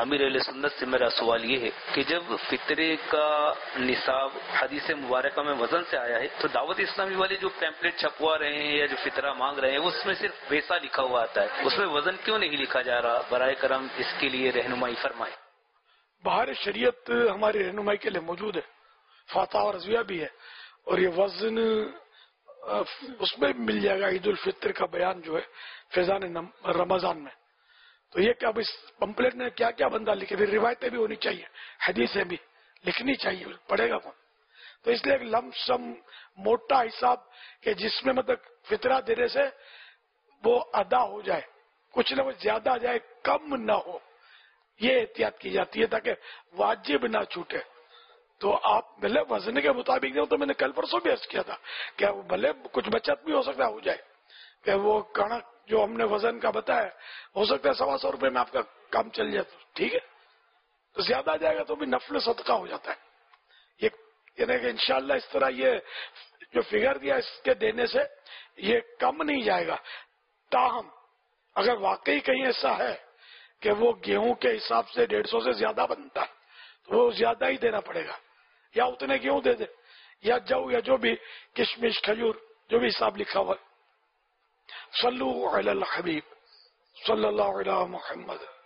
امیر اہل سنت سے میرا سوال یہ ہے کہ جب فطرے کا نصاب حدیث مبارکہ میں وزن سے آیا ہے تو دعوت اسلامی والے جو پیمپلیٹ چھپوا رہے ہیں یا جو فطرہ مانگ رہے ہیں اس میں صرف پیسہ لکھا ہوا آتا ہے، اس میں وزن کیوں نہیں لکھا جا رہا؟ برائے کرم اس کے لیے رہنمائی فرمائیں۔ بہار شریعت ہماری رہنمائی کے لیے موجود ہے، فاتح اور رضویہ بھی ہے، اور یہ وزن اس میں مل جائے گا۔ عید الفطر کا بیان جو ہے فیضان رمضان میں، تو یہ کہ اب اس پمپلیٹ میں کیا کیا بندہ لکھے، پھر روایتیں بھی ہونی چاہیے، حدیثیں بھی لکھنی چاہیے، پڑھے گا کون؟ تو اس لیے ایک لم سم موٹا حساب کہ جس میں مطلب فطرہ دینے سے وہ ادا ہو جائے، کچھ نہ کچھ زیادہ جائے کم نہ ہو، یہ احتیاط کی جاتی ہے تاکہ واجب نہ چھوٹے۔ تو آپ بھلے وزن کے مطابق دیں، تو میں نے کل پرسوں بھی عرض کیا تھا کہ بھلے کچھ بچت بھی ہو سکتا ہو جائے، کہ وہ کنک جو ہم نے وزن کا بتایا ہو سکتا ہے 125 روپے میں آپ کا کام چل جائے، تو ٹھیک ہے، تو زیادہ جائے گا تو بھی نفل صدقہ ہو جاتا ہے۔ یہ یعنی کہ انشاءاللہ اس طرح یہ جو فگر دیا اس کے دینے سے یہ کم نہیں جائے گا۔ تاہم اگر واقعی کہیں ایسا ہے کہ وہ گیہوں کے حساب سے 150 سے زیادہ بنتا ہے تو وہ زیادہ ہی دینا پڑے گا، یا اتنے گیہوں دے دے، یا جو یا جو بھی کشمش کھجور جو بھی حساب لکھا ہوا ہے۔ صلو علی الحبیب صلی اللہ علیہ محمد۔